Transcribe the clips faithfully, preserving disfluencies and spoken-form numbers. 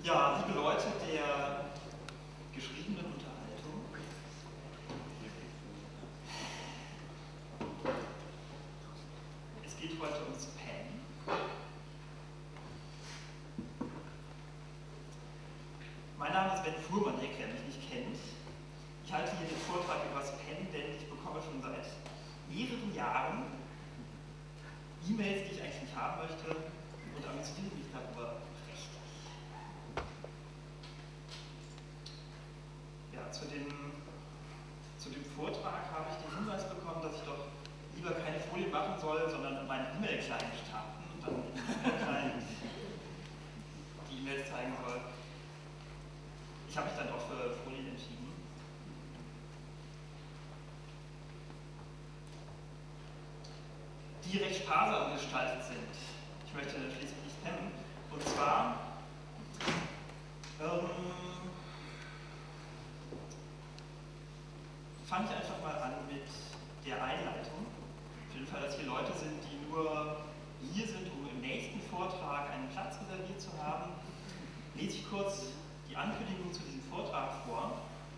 Ja, liebe Leute der geschriebenen Unterhaltung, es geht heute ums Pen. Mein Name ist Ben Fuhrmann, wer mich nicht kennt. Ich halte hier den Vortrag über das Pen, denn ich bekomme schon seit mehreren Jahren E-Mails, die ich eigentlich nicht haben möchte, und amüsiere mich darüber recht. Ja, zu dem, zu dem Vortrag habe ich den Hinweis bekommen, dass ich doch lieber keine Folie machen soll, sondern meinen E-Mail-Client starten und dann im E-Mail-Client die E-Mails zeigen soll. Ich habe mich dann auch für Folien entschieden. Die recht sparsam gestaltet sind. Ich möchte schließlich nicht spammen. Und zwar ähm, fange ich einfach mal an mit der Einleitung. Für den Fall, dass hier Leute sind, die nur hier sind, um im nächsten Vortrag einen Platz reserviert zu haben, lese ich kurz die Ankündigung zu diesem Vortrag vor.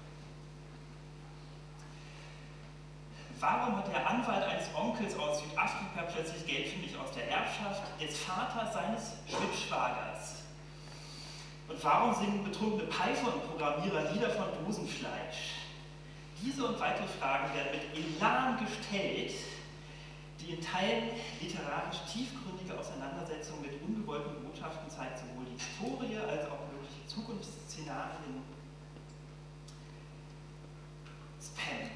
Warum hat der Anwalt eines Onkels aus Südafrika plötzlich Geld für mich aus der Erbschaft des Vaters seines Schwibschwagers? Und warum singen betrunkene Python-Programmierer Lieder von Dosenfleisch? Diese und weitere Fragen werden mit Elan gestellt, die in Teilen literarisch tiefgründige Auseinandersetzungen mit ungewollten Botschaften zeigt, sowohl die Historie als auch mögliche Zukunftsszenarien. Spam.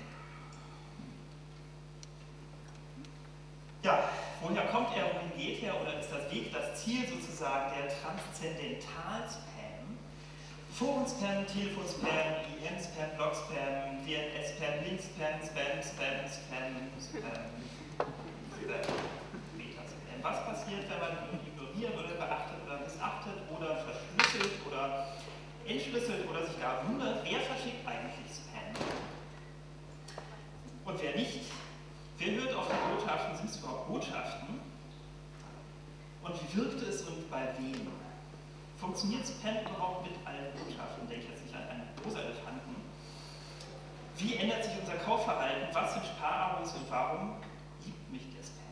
Ja, woher kommt er, wohin geht er, oder ist das Weg, das Ziel sozusagen der Transzendental-Spam? Foren-Spam, Telefon-Spam, I M-Spam, Blog-Spam, D N S-Spam, Link-Spam, Spam, Spam, Spam, Spam, Meta-Spam. Was passiert, wenn man ihn ignoriert oder beachtet oder missachtet oder verschlüsselt oder entschlüsselt oder sich gar wundert, wer verschickt eigentlich Spam? Und wer nicht? Wer hört auf die Botschaften? Sind es überhaupt Botschaften? Und wie wirkt es und bei wem? Funktioniert Spam überhaupt mit allen Botschaften? Denke ich jetzt nicht an einen rosa Elefanten. Wie ändert sich unser Kaufverhalten? Was sind Sparabos und warum liebt mich der Spam?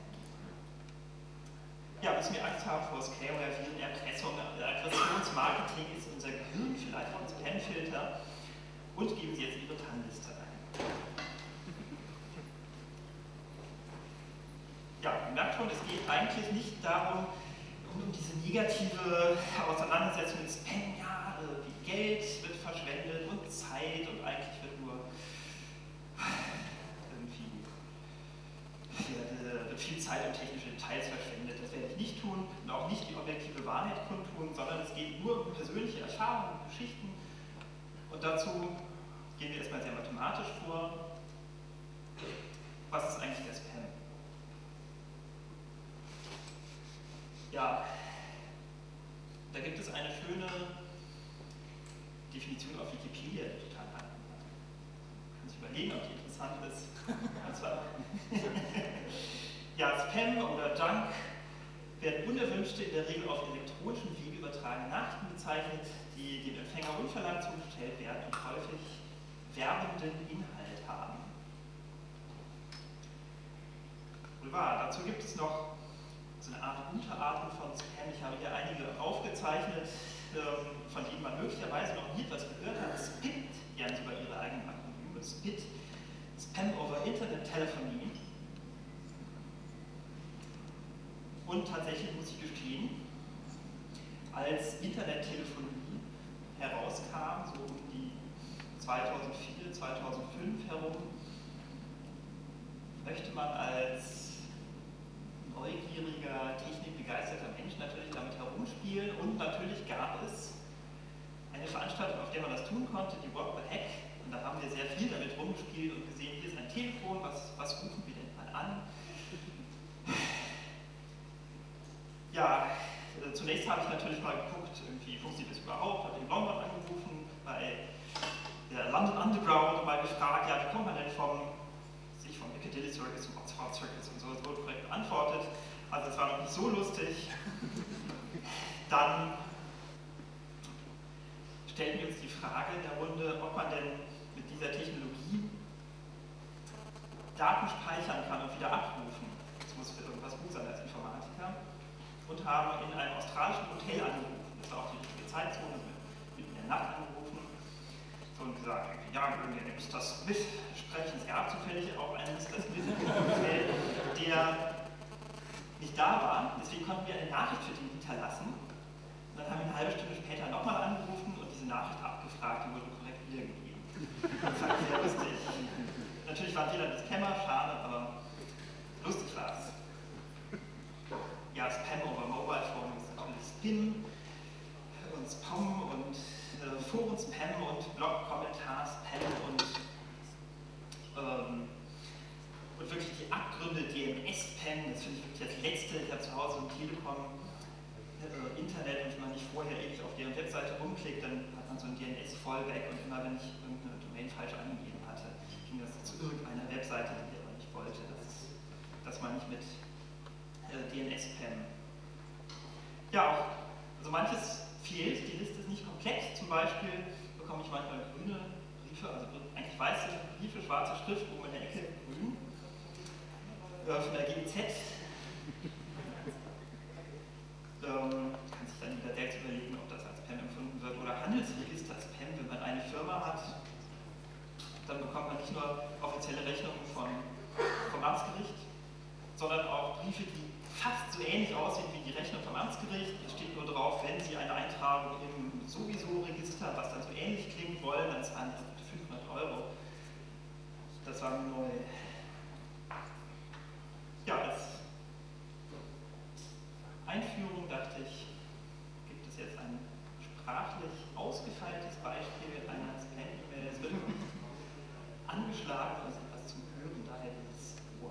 Ja, müssen wir Angst haben vor Scamware, Viren, Erpressung, Aggressionsmarketing? Ist unser Gehirn vielleicht ein Spamfilter? Und geben Sie jetzt Ihre TAN-Liste ein. Ja, ihr merkt schon, es geht eigentlich nicht darum, um diese negative Auseinandersetzung mit Spam, ja, wie Geld wird verschwendet und Zeit und eigentlich wird nur irgendwie wird viel Zeit und technische Details verschwendet. Das werde ich nicht tun und auch nicht die objektive Wahrheit kundtun, sondern es geht nur um persönliche Erfahrungen und Geschichten. Und dazu gehen wir erstmal sehr mathematisch vor. Was ist eigentlich der Spam? Ja, da gibt es eine schöne Definition auf Wikipedia, die total an. Man kann sich überlegen, ob die interessant ist. Ja, Spam oder Junk werden unerwünschte, in der Regel auf elektronischen Wege übertragene Nachrichten bezeichnet, die dem Empfänger unverlangt zugestellt werden und häufig werbenden Inhalt haben. Wohl wahr, dazu gibt es noch so eine Art Unterarten von Spam. Ich habe hier einige aufgezeichnet, von denen man möglicherweise noch nie etwas gehört hat. Spit, die haben sogar ihre eigenen Akronyme. Spit, Spam over Internet Telephony. Und tatsächlich muss ich gestehen, als Internettelefonie herauskam, so um die zweitausendvier, zweitausendfünf herum, möchte man als neugieriger, technikbegeisterter Mensch natürlich damit herumspielen und natürlich gab es eine Veranstaltung, auf der man das tun konnte, die What the Heck, und da haben wir sehr viel damit rumgespielt und gesehen, hier ist ein Telefon, was, was rufen wir denn mal an? Ja, äh, zunächst habe ich natürlich mal geguckt, irgendwie funktioniert das überhaupt, habe in London angerufen, bei der London Underground und mal gefragt, ja, wie kommt man denn vom sich vom Piccadilly Circus zum Oxford Circus und so, das wurde korrekt beantwortet. Also es war noch nicht so lustig. Dann stellten wir uns die Frage in der Runde, ob man denn mit dieser Technologie Daten speichern kann und wieder abrufen. Das muss für irgendwas gut sein als Informatiker. Und haben in einem australischen Hotel angerufen. Das war auch die richtige Zeitzone, mitten in der Nacht angerufen. So und gesagt, ja, Mister Smith sprechen. Es gab zufällig auch einen Mister Smith im Hotel, der nicht da war. Deswegen konnten wir eine Nachricht für den hinterlassen. Und dann haben wir eine halbe Stunde später nochmal angerufen und diese Nachricht abgefragt, die wurde korrekt wiedergegeben. Das fand ich sehr lustig. Natürlich waren wir dann die Scammer, schade, aber lustig war es. Ja, Spam over Mobile Phone ist natürlich Spin und Spam und äh, Foren-Spam und Blog-Kommentar-Spam und, ähm, und wirklich die Abgründe D N S-Spam, das finde ich wirklich das Letzte. Ich habe zu Hause ein Telekom äh, Internet und wenn man nicht vorher ewig auf deren Webseite rumklickt, dann hat man so ein D N S-Fallback und immer wenn ich irgendeine Domain falsch angegeben hatte, ging das zu irgendeiner Webseite, die ich aber nicht wollte, dass, dass man nicht mit äh, D N S-Spam. Ja, auch, also manches fehlt, die Liste ist nicht komplett. Zum Beispiel bekomme ich manchmal grüne Briefe, also eigentlich weiße Briefe, schwarze Schrift, oben in der Ecke grün, äh, von der G E Z. ähm, kann sich dann wieder selbst überlegen, ob das als Spam empfunden wird. Oder Handelsregister-Spam, wenn man eine Firma hat, dann bekommt man nicht nur offizielle Rechnungen von, vom Amtsgericht, sondern auch Briefe, die fast so ähnlich aussehen wie die Rechnung vom Amtsgericht. Es steht nur drauf, wenn Sie eine Eintragung im Sowieso-Register, was dann so ähnlich klingt, wollen, dann zahlen Sie fünfhundert Euro. Das war mir neu. Ja, als Einführung dachte ich, gibt es jetzt ein sprachlich ausgefeiltes Beispiel einer Spam-E-Mail. Es wird angeschlagen, also etwas zum Hören, daher dieses Ohr.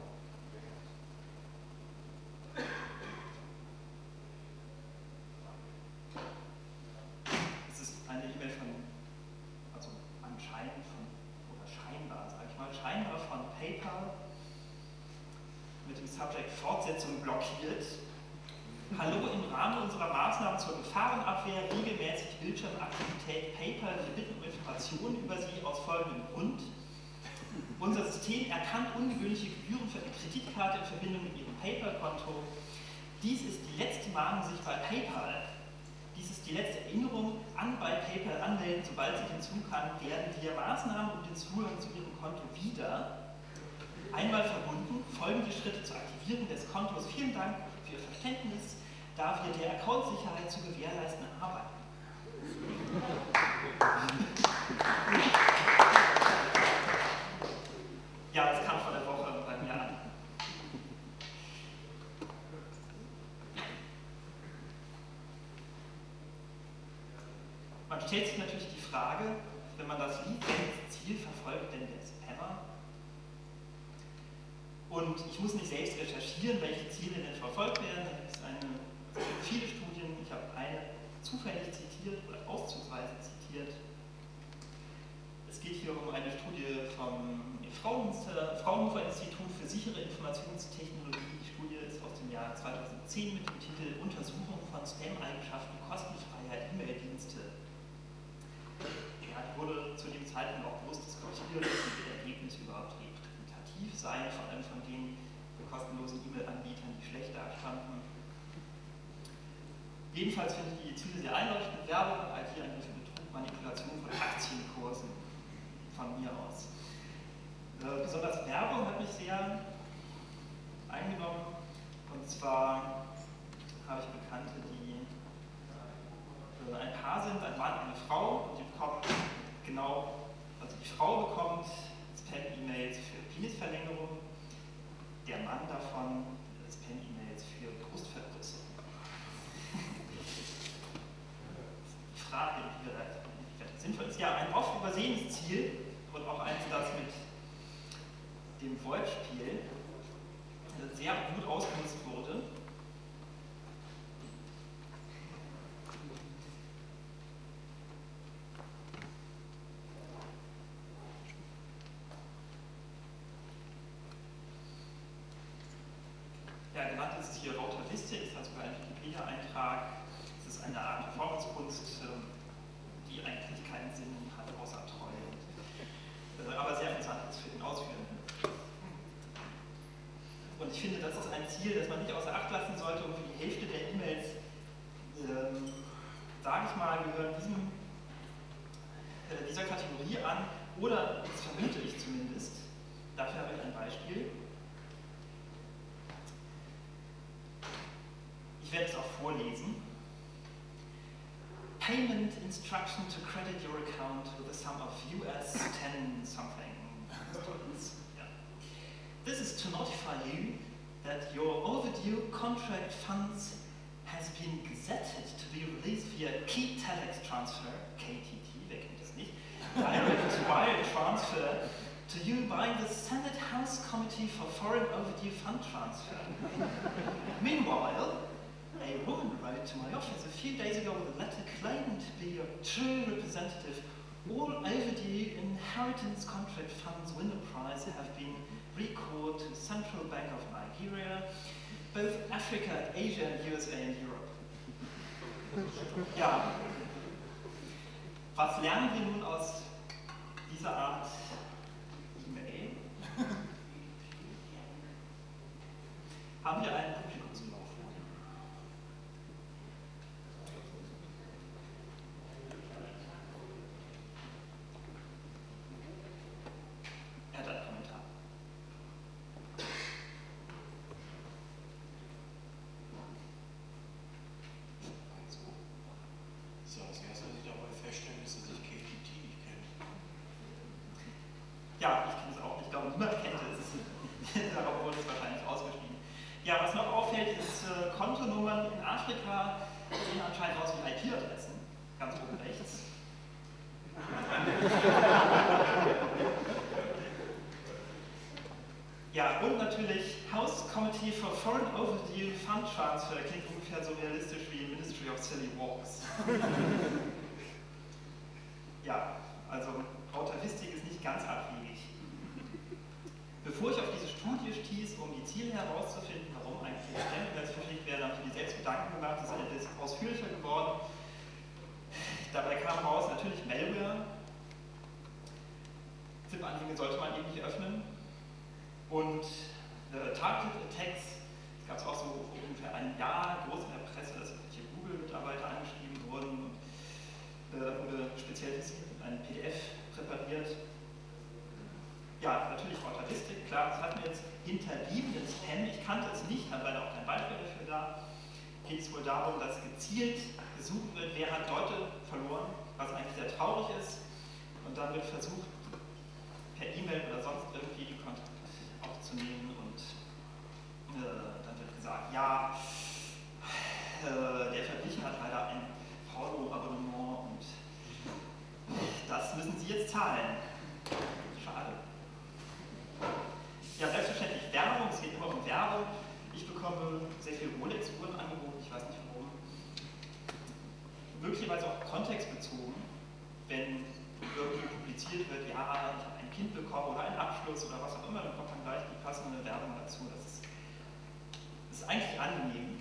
Es ist eine E-Mail von, also anscheinend von, oder scheinbar, sage ich mal, scheinbar von PayPal mit dem Subject Fortsetzung blockiert. Hallo, im Rahmen unserer Maßnahmen zur Gefahrenabwehr, regelmäßig Bildschirmaktivität PayPal. Wir bitten um Informationen über Sie aus folgendem Grund. Unser System erkannt ungewöhnliche Gebühren für eine Kreditkarte in Verbindung mit Ihrem PayPal-Konto. Dies ist die letzte Mahnung, sich bei PayPal. Dies ist die letzte Erinnerung an bei PayPal anmelden. Sobald Sie hinzu kann, werden wir Maßnahmen um den Zugang zu Ihrem Konto wieder einmal verbunden. Folgende Schritte zur Aktivierung des Kontos. Vielen Dank für Ihr Verständnis, da wir der Account-Sicherheit zu gewährleisten arbeiten. Ja, das kam vor der Woche bei mir an. Man stellt sich natürlich die Frage, wenn man das liest, welches Ziel verfolgt denn der Spammer? Und ich muss nicht selbst recherchieren, welche Ziele denn verfolgt werden. Da gibt es eine, viele Studien, ich habe eine zufällig zitiert oder auszugsweise zitiert. Es geht hier um eine Studie vom Fraunhofer-Institut für sichere Informationstechnologie. Die Studie ist aus dem Jahr zweitausendzehn mit dem Titel Untersuchung von Spam-Eigenschaften kostenfreier E-Mail-Dienste. Ja, die wurde zu dem Zeitpunkt auch groß diskutiert, ob die Ergebnisse überhaupt repräsentativ seien, vor allem von den kostenlosen E-Mail-Anbietern, die schlecht dastanden. Jedenfalls finde ich die Ziele sehr einleuchtend. Werbung, I T-Angriffe, Betrug, Manipulation von Aktienkursen von mir aus. Äh, besonders Werbung hat mich sehr eingenommen. Und zwar habe ich Bekannte, die äh, ein Paar sind, ein Mann und eine Frau, und die bekommen genau, also die Frau bekommt Spam-E-Mails für Penisverlängerung, der Mann davon Spam-E-Mails für Brustvergrößerung. Die Frage, wie das sinnvoll ist, ja, ein oft übersehenes Ziel und auch eins, das mit dem Wortspiel sehr gut ausgenutzt wurde. Ja, genannt ist es hier Rautavistik, es hat sogar einen Wikipedia-Eintrag. Es ist eine Art Performance-Kunst, die eigentlich Ziel, das man nicht außer Acht lassen sollte. Und für die Hälfte der E-Mails, ähm, sage ich mal, gehören diesem, äh, dieser Kategorie an, oder das vermute ich zumindest. Dafür habe ich ein Beispiel. Ich werde es auch vorlesen. Payment instruction to credit your account with a sum of U S ten something dollars. Yeah. This is to notify you that your overdue contract funds has been gazetted to be released via Key Telex Transfer, K T T, wer kennt das nicht, direct wire transfer to you by the Senate House Committee for Foreign Overdue Fund Transfer. Meanwhile, a woman wrote to my office a few days ago with a letter claiming to be your true representative. All overdue inheritance contract funds winner prize have been recalled to the Central Bank of Nigeria, both Africa, Asia, and U S A and Europe. Ja, was lernen wir nun aus dieser Art E-Mail? Haben wir einen Publikumslauf? Er hat einen Kommentar. So, als erstes muss ich dabei feststellen, dass er sich K T T nicht kennt. Ja, ich kenne es auch nicht, ich glaube, niemand kennt es. Darauf wurde es wahrscheinlich ausgeschrieben. Ja, was noch auffällt, ist äh, Kontonummern in Afrika sehen anscheinend aus wie I P-Adressen, ganz oben rechts. Ja, und natürlich House Committee for Foreign Overdue Fund Transfer klingt ungefähr so realistisch wie Ministry of Silly Walks. Ja, also Autavistik ist nicht ganz abwegig. Bevor ich auf diese Studie stieß, um die Ziele herauszufinden, warum eigentlich Spendengesetz verschickt werden, habe ich mir selbst Gedanken gemacht, das ist etwas ausführlicher geworden. Dabei kam raus, natürlich Malware. ZIP-Anhänge sollte man eben nicht öffnen. Und äh, Targeted Attacks, das gab es auch so vor ungefähr einem Jahr, groß in der Presse, dass irgendwelche Google-Mitarbeiter angeschrieben wurden und äh, wurde speziell ein P D F präpariert. Ja, natürlich Autavistik, klar, das hatten wir jetzt hinterbliebenen Spam, ich kannte es nicht, habe leider auch kein Beispiel dafür da. Geht es wohl darum, dass gezielt gesucht wird, wer hat Leute verloren, was eigentlich sehr traurig ist. Und dann wird versucht, per E-Mail oder sonst irgendwie die Kontakt aufzunehmen und äh, dann wird gesagt, ja, äh, der Verbrecher hat leider ein Porno-Abonnement und das müssen Sie jetzt zahlen. Schade. Ja, selbstverständlich Werbung, es geht immer um Werbung. Ich bekomme sehr viele Rolex-Uhren angeboten, ich weiß nicht warum. Möglicherweise auch kontextbezogen, wenn irgendwie publiziert wird, ja, ich habe ein Kind bekommen oder einen Abschluss oder was auch immer, dann kommt dann gleich die passende Werbung dazu. Das ist, das ist eigentlich angenehm.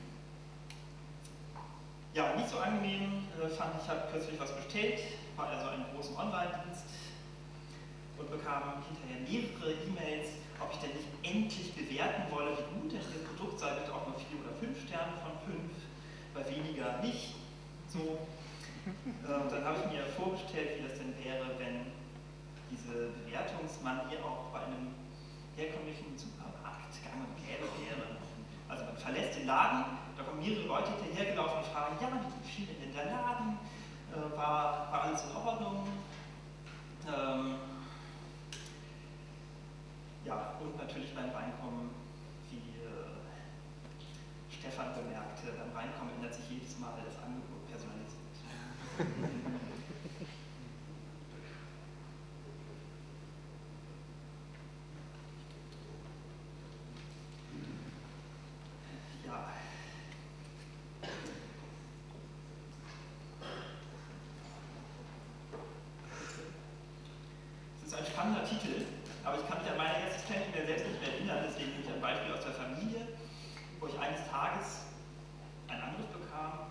Ja, nicht so angenehm äh, fand ich, ich habe kürzlich was bestellt, war also einen großen Online-Dienst und bekam hinterher mehrere E-Mails, ob ich denn nicht endlich bewerten wolle, wie gut denn das Produkt sei, bitte auch nur vier oder fünf Sterne von fünf, bei weniger nicht. So. Und dann habe ich mir vorgestellt, wie das denn wäre, wenn diese Bewertungsmanier auch bei einem herkömmlichen Supermarkt gang und gäbe wäre. Also man verlässt den Laden, da kommen mehrere Leute hinterhergelaufen und fragen, ja, wie gefiel denn der Laden? Äh, war, war alles in Ordnung? Ähm, ja, und natürlich beim Reinkommen, wie äh, Stefan bemerkte, beim Reinkommen ändert sich jedes Mal das Angebot personalisiert. Ja. Es ist ein spannender Titel, aber ich kann mich an meine erste Kennenlernen selbst nicht mehr erinnern, deswegen nehme ich ein Beispiel aus der Familie, wo ich eines Tages einen Anruf bekam.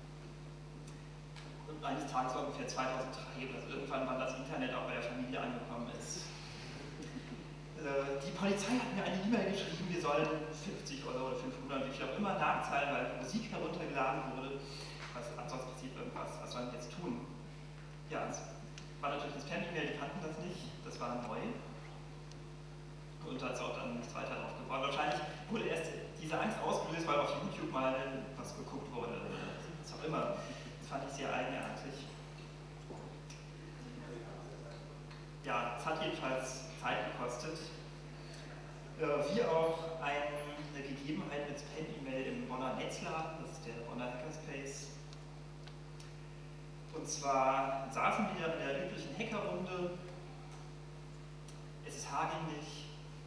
Und eines Tages war ungefähr zweitausenddrei, also irgendwann, wann das Internet auch bei der Familie angekommen ist. äh, die Polizei hat mir eine E-Mail geschrieben, wir sollen fünfzig Euro oder fünfhundert, wie viel auch immer, nachzahlen, weil Musik heruntergeladen wurde. Was, ansonsten passiert irgendwas, was sollen wir jetzt tun? Ja, es war natürlich eine Spam-E-Mail, die kannten das nicht, das war neu. Und da ist auch dann nichts weiter drauf geworden. Wahrscheinlich wurde erst diese Angst ausgelöst, weil auf YouTube mal was geguckt wurde, was auch immer. Das fand ich sehr eigenartig. Ja, es hat jedenfalls Zeit gekostet. Wie auch eine Gegebenheit mit Spam-E-Mail im Bonner Netzladen, das ist der Bonner Hackerspace. Und zwar saßen wir in der üblichen Hackerrunde, S S H ging nicht,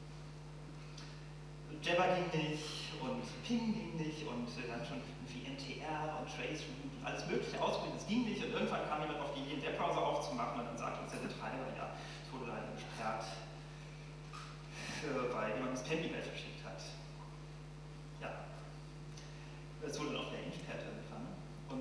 Jabber ging nicht und Ping ging nicht und dann schon wie N T R und Trace und alles mögliche ausprobiert, es ging nicht und irgendwann kam jemand auf die Idee, den Webbrowser aufzumachen und dann sagte uns der Betreiber, ja, es wurde leider gesperrt, weil jemand das Spam-E-Mail verschickt hat. Ja, es wurde dann auch der Impfperte gefangen und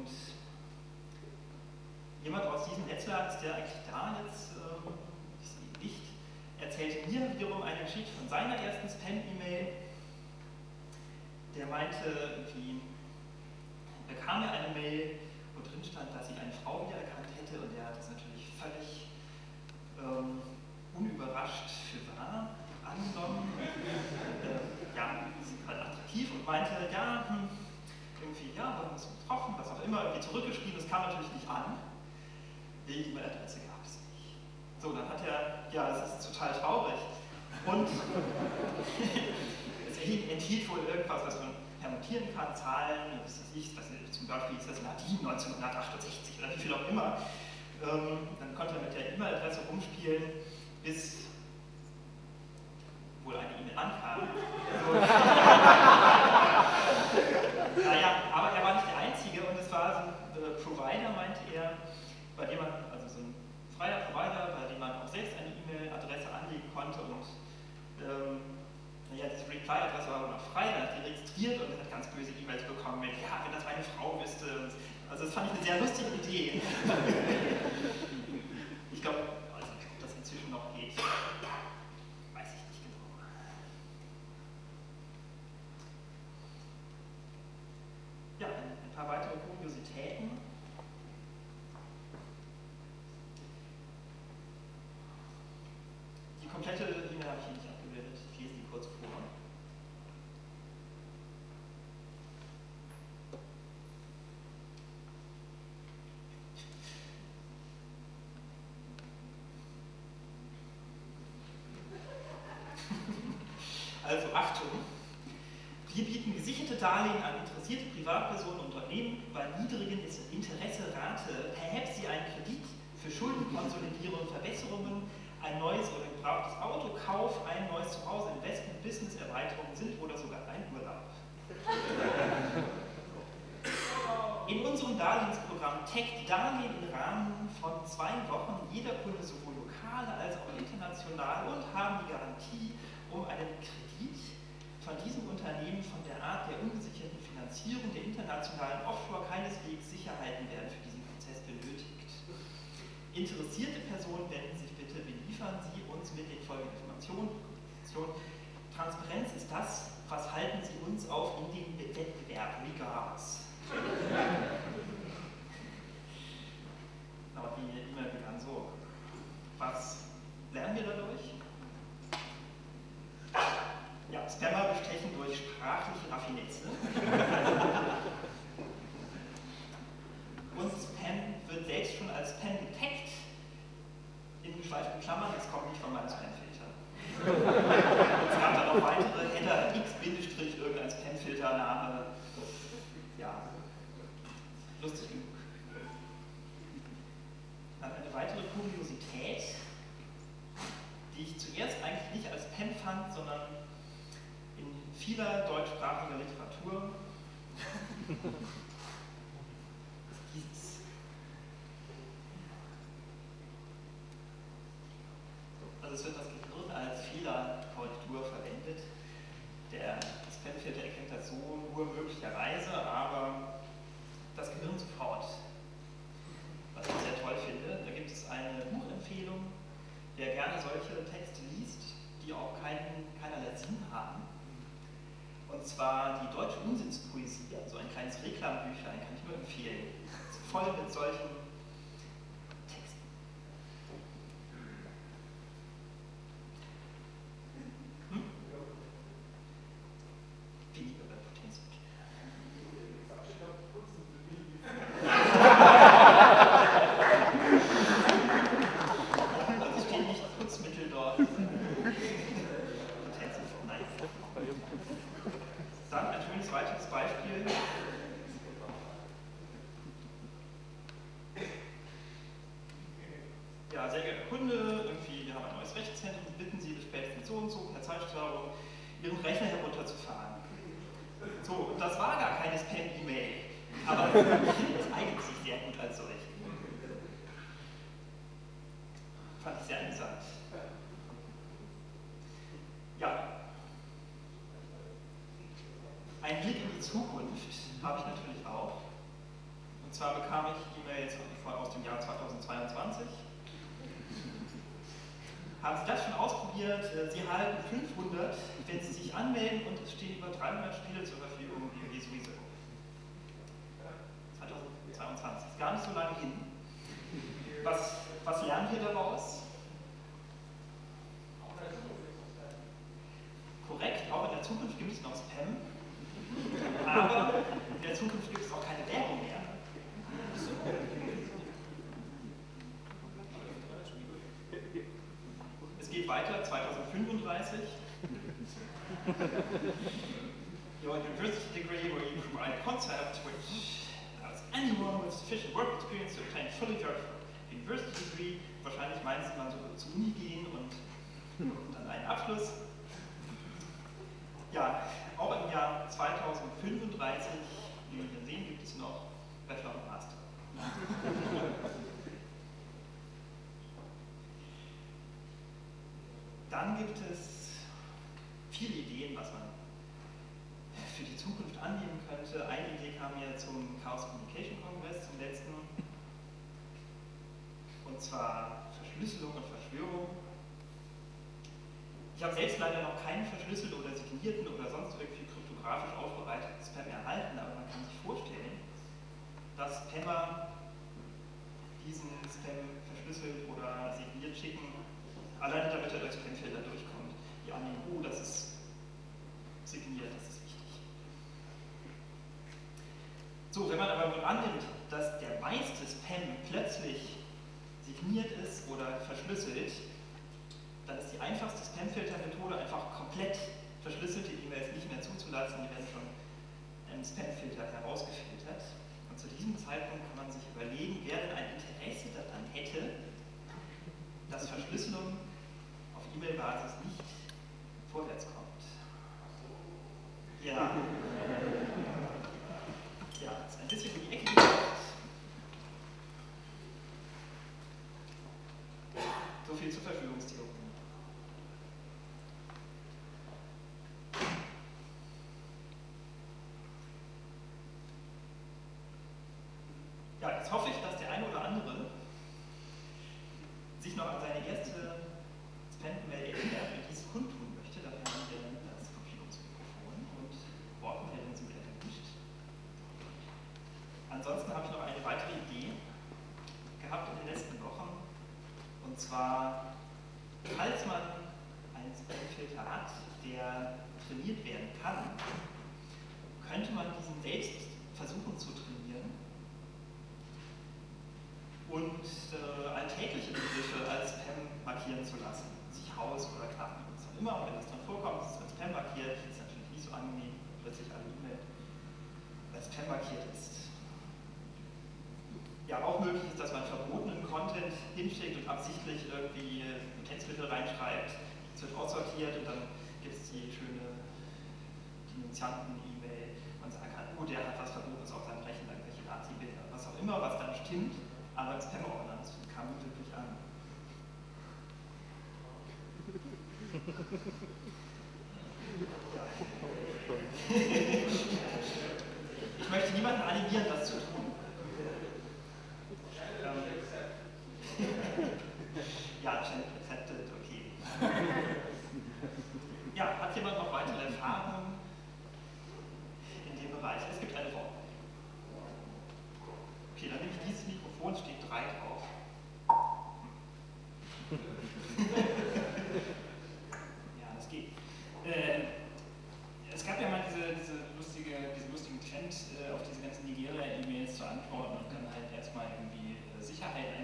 jemand aus diesem Netzwerk, ist der eigentlich da jetzt, ähm, ich sehe ihn nicht, erzählte mir wiederum eine Geschichte von seiner ersten Spam-E-Mail. Der meinte, irgendwie bekam er eine Mail, wo drin stand, dass sie eine Frau wiedererkannt hätte und er hat das natürlich völlig ähm, unüberrascht für wahr angenommen. äh, ja, das ist halt attraktiv und meinte, ja, hm, irgendwie, ja, wir haben uns getroffen, was auch immer, irgendwie zurückgeschrieben, das kam natürlich nicht an. Die E-Mail-Adresse gab es nicht. So, dann hat er, ja, das ist total traurig. Und es enthielt wohl irgendwas, was man permutieren kann, Zahlen, was weiß ich, was zum Beispiel ist das Nadine neunzehnhundertachtundsechzig oder wie viel auch immer. Ähm, dann konnte er mit der E-Mail-Adresse rumspielen, bis wohl eine E-Mail ankam. So. Naja, aber er war nicht der Einzige und es war so ein äh, Provider, meinte er, bei dem man, also so ein freier Provider, bei dem man auch selbst eine E-Mail-Adresse anlegen konnte und ähm, ja, diese Reply-Adresse war noch frei, dann hat die registriert und hat ganz böse E-Mails bekommen mit, ja, wenn das meine Frau wüsste. Also das fand ich eine sehr lustige Idee. Ich glaube, also, ob das inzwischen noch geht, weiß ich nicht genau. Ja, ein, ein paar weitere Kuriositäten. Die komplette E-Mail habe ich hier nicht abgebildet, ich lese die kurz vor. Also Achtung, wir bieten gesicherte Darlehen an interessierte Privatpersonen und Unternehmen bei niedrigen Interesserate. Erhebt Sie einen Kredit für Schuldenkonsolidierung, Verbesserungen, ein neues oder gebrauchtes Auto, Kauf, ein neues Zuhause, Investment, Business-Erweiterung sind oder sogar ein Urlaub. In unserem Darlehensprogramm T E C Darlehen im Rahmen von zwei Wochen jeder Kunde sowohl lokal als auch international und haben die Garantie, um einen Kredit von diesem Unternehmen von der Art der ungesicherten Finanzierung der internationalen Offshore keineswegs Sicherheiten werden für diesen Prozess benötigt. Interessierte Personen wenden sich bitte, beliefern Sie uns mit den folgenden Informationen. Transparenz ist das, was halten Sie uns auf in dem Wettbewerb Regards. Aber die E-Mail begann so. Was lernen wir dadurch? Ja, Spammer bestechen durch sprachliche Raffinesse. Und Spam wird selbst schon als Spam getaggt. In geschweiften Klammern, das kommt nicht von meinem Spamfilter. Es gab dann noch weitere Header, x Bindestrich, irgendein Spamfiltername. Ja, lustig genug. Dann eine weitere Kuriosität, die ich zuerst eigentlich nicht als Spam fand, sondern in vieler deutschsprachiger Literatur. Dieses. Also es wird das Gehirn als Fehlerkorrektur verwendet. Der Spamfilter erkennt das so nur möglicherweise, aber das Gehirn sofort. Was ich sehr toll finde, da gibt es eine Buchempfehlung. Wer gerne solche Texte liest, die auch keinen, keinerlei Sinn haben. Und zwar die Deutsche Unsinnspoesie, also ein kleines Reklambüchlein, kann ich nur empfehlen. Voll mit solchen Texten. Hm? Weniger bei Potenzmittel. Also steht nicht Putzmittel dort. Potenzmittel, nein. Dann ein schönes weiteres Beispiel. Ja, sehr geehrter Kunde, irgendwie, wir haben ein neues Rechtszentrum, bitten Sie bis spätestens so und so per Zeitsteuerung Ihren Rechner herunterzufahren. So, und das war gar keine Spam-E-Mail, aber es eignet sich sehr gut als solche. Fand ich sehr amüsant. Ja. Ein Blick in die Zukunft habe ich natürlich auch. Und zwar bekam ich E-Mails aus dem Jahr zweitausendzweiundzwanzig. Haben Sie das schon ausprobiert? Sie erhalten fünfhundert, wenn Sie sich anmelden und es stehen über dreihundert Spiele zur Verfügung, wie sowieso. zweitausendzweiundzwanzig, ist gar nicht so lange hin. Was, was lernen wir daraus? Korrekt, auch in der Zukunft gibt es noch Spam, aber in der Zukunft gibt es auch keine Werbung mehr. Es geht weiter, zweitausendfünfunddreißig. Your university degree where you provide a concept which allows anyone with sufficient work experience to obtain fully verified university degree. Wahrscheinlich meinen Sie, man soll zur Uni gehen und dann einen Abschluss. Ja, auch im Jahr zweitausendfünfunddreißig, wie wir sehen, gibt es noch Bachelor und Master. Dann gibt es viele Ideen, was man für die Zukunft annehmen könnte. Eine Idee kam mir zum Chaos Communication Kongress, zum letzten. Und zwar Verschlüsselung und Verschwörung. Ich habe selbst leider noch keinen verschlüsselten oder signierten oder sonst irgendwie kryptografisch aufbereiteten Spam erhalten, aber man kann sich vorstellen, dass Spammer diesen Spam verschlüsselt oder signiert schicken, alleine damit er durch Spamfilter durchkommt. Die annehmen, oh, das ist signiert, das ist wichtig. So, wenn man aber nun annimmt, dass der meiste Spam plötzlich signiert ist oder verschlüsselt, dann ist die einfachste Spamfilter-Methode einfach komplett verschlüsselte E-Mails nicht mehr zuzulassen, die werden schon im Spamfilter herausgefiltert. Und zu diesem Zeitpunkt kann man sich überlegen, wer denn ein Interesse daran hätte, dass Verschlüsselung auf E-Mail-Basis nicht vorwärts kommt. Ja. Ja, das ist ein bisschen in die Ecke gedacht. So viel zur Verschwörungstheorie. Ja, jetzt hoffe ich, dass der eine oder andere sich noch an seine erste Spam-Mail erinnert und dies kundtun möchte. Dafür haben wir das Kopierungsmikrofon und Wortmeldungen sind wieder gewünscht. Ansonsten habe ich noch eine weitere Idee gehabt in den letzten Wochen. Und zwar, falls man einen Spamfilter hat, der trainiert werden kann, könnte man diesen selbst versuchen zu trainieren und äh, alltägliche Begriffe als Spam markieren zu lassen. Sich Haus oder Karten, was auch immer. Und wenn das dann vorkommt, ist es als Spam markiert, ist natürlich nicht so angenehm, wenn plötzlich alle E-Mail als Spam markiert ist. Ja, auch möglich ist, dass man verbotenen Content hinschickt und absichtlich irgendwie Potenzmittel reinschreibt. Es wird aussortiert und dann gibt es die schöne Denunzianten-E-Mail. Man sagen kann, oh, der hat was Verbotenes auf seinem Rechner, irgendwelche Nazi-Bilder, was auch immer, was dann stimmt, aber im Spam-Ordner, das kam nie wirklich an. Ich möchte niemanden animieren, das zu tun. Ja, Channel accepted, okay.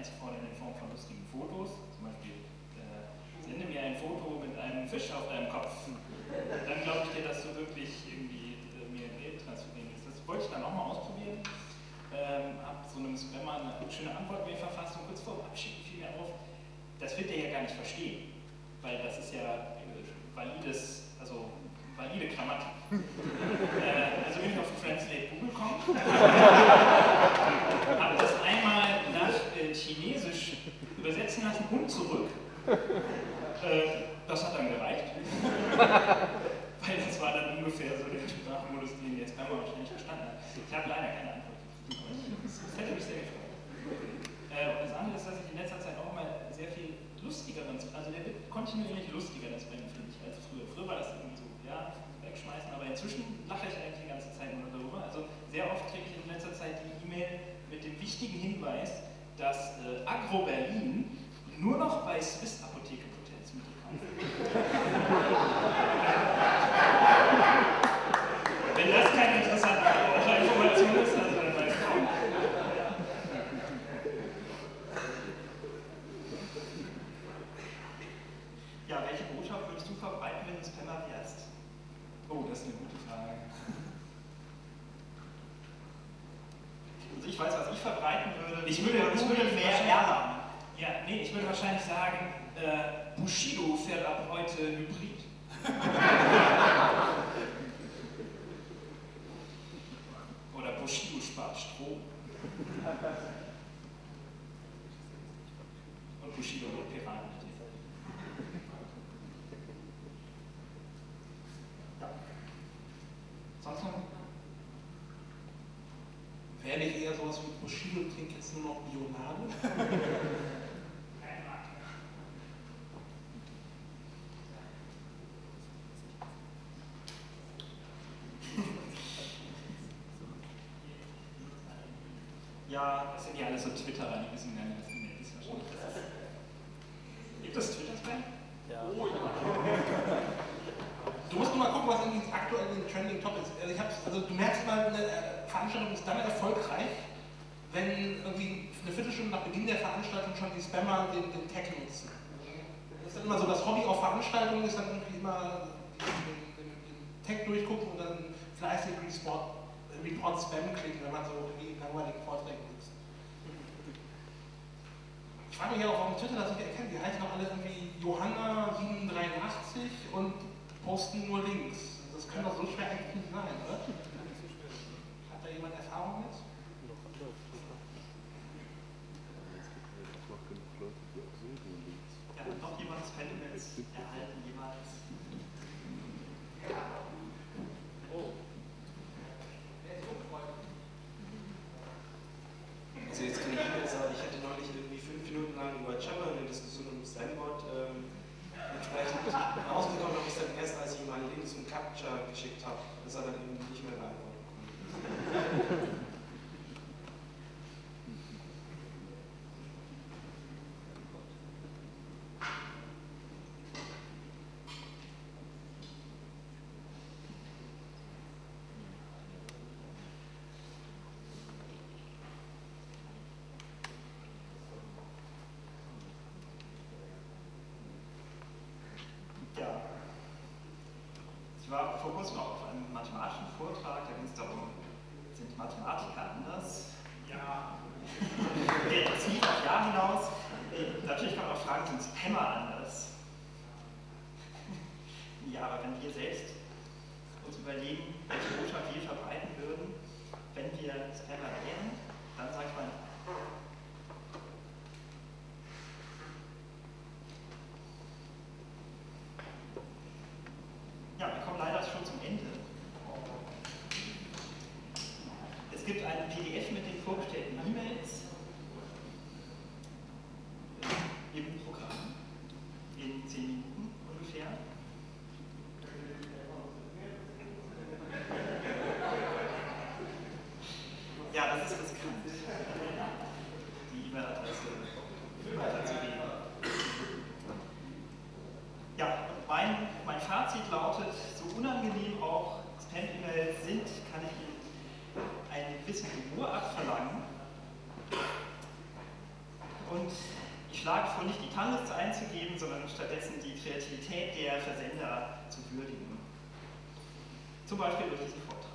einzufordern in Form von lustigen Fotos, zum Beispiel äh, sende mir ein Foto mit einem Fisch auf deinem Kopf, dann glaube ich dir, dass du wirklich irgendwie äh, mir Geld transferieren willst. Das wollte ich dann auch mal ausprobieren, ähm, habe so einem Spammer eine schöne Antwortmail verfasst und kurz vor dem Abschicken fiel mir auf, das wird der ja gar nicht verstehen, weil das ist ja äh, valides, also valide Grammatik. äh, also bin ich auf Translate Google gekommen, habe das einmal nach äh, Chinesisch übersetzen lassen und zurück. Äh, das hat dann gereicht. Weil das war dann ungefähr so der Sprachmodus, den jetzt einmal wahrscheinlich verstanden hat. Ich habe leider keine Antwort gekriegt. Das hätte mich sehr gefreut. Äh, und das andere ist, dass ich in letzter Zeit auch mal sehr viel lustigeren, also der wird kontinuierlich lustiger, das Spam, finde ich, als früher. Früher war das irgendwie so, ja, wegschmeißen, aber inzwischen lache ich eigentlich die ganze Zeit nur darüber. Also sehr oft kriege ich in letzter Zeit die E-Mail mit dem wichtigen Hinweis, dass äh, Agro Berlin nur noch bei Swiss Apotheke Potenzmittel kauft. Wenn das keine interessante Information ist, also dann weiß ich auch nicht. Ja, welche Botschaft würdest du verbreiten, wenn du Spammer wärst? Oh, das ist eine gute Frage. Also ich weiß, was ich verbreiten würde. Ich würde, ich würde mehr Erlangen. Ja, nee, ich würde wahrscheinlich sagen, äh, Bushido fährt ab heute Hybrid. Oder Bushido spart Strom. Und Bushido wird Piraten. Ja. Sonst noch? Wäre nicht eher sowas wie Bushido trinkt jetzt nur noch Bionade? Ja, das sind ja alles so Twitterer, die wissen gar nicht, was E-Mail ist. Gibt es Twitter-Spam? Ja. Oh, ja. Du musst nur mal gucken, was irgendwie aktuell in den Trending Top ist. Also, ich also du merkst mal, eine Veranstaltung ist dann erfolgreich, wenn irgendwie eine Viertelstunde nach Beginn der Veranstaltung schon die Spammer den, den Tag nutzen. Das ist dann immer so, das Hobby auf Veranstaltungen ist dann irgendwie immer den, den, den Tag durchgucken und dann fleißig Report, Report Spam klicken, wenn man so irgendwie in langweiligen Vorträgen sitzt. Ich frage mich ja auch auf Twitter, dass ich erkenne, die heißen doch alle irgendwie Johanna sieben drei acht und posten nur Links. Das kann doch so schwer eigentlich nicht sein, oder? Hat da jemand Erfahrung mit? Ja, hat noch jemand Spam-Mails erhalten jemals? Oh. Also jetzt kann ich E-Mails sagen, ich hatte neulich irgendwie fünf Minuten lang über Jabber eine Diskussion um Stanbot ähm, entsprechend rausgekommen, habe ich dann erst, als ich ihm einen Link zum Captcha geschickt habe, dass er dann eben nicht mehr beantworten konnte. Ja. Ich war vor kurzem auch auf einem mathematischen Vortrag, da ging es darum, sind Mathematiker anders? Ja. Das lief auf Ja hinaus. Natürlich kann man auch fragen, sind Spammer anders? Ja, aber wenn wir selbst uns überlegen, welche Botschaft wir verbreiten würden, wenn wir Spammer wären, dann sagt man, ja, wir kommen leider schon zum Ende. Es gibt ein P D F mit den vorgestellten E-Mails im Programm in zehn Minuten ungefähr. Ja, das ist riskant, die E-Mail-Adresse weiterzugeben. Ja, und mein, mein Fazit lautet, so unangenehm auch Spam-E-Mails sind, kann ich Ihnen einen gewissen Humor abverlangen. Und schlage vor, nicht die Tarnliste einzugeben, sondern stattdessen die Kreativität der Versender zu würdigen. Zum Beispiel durch diesen Vortrag.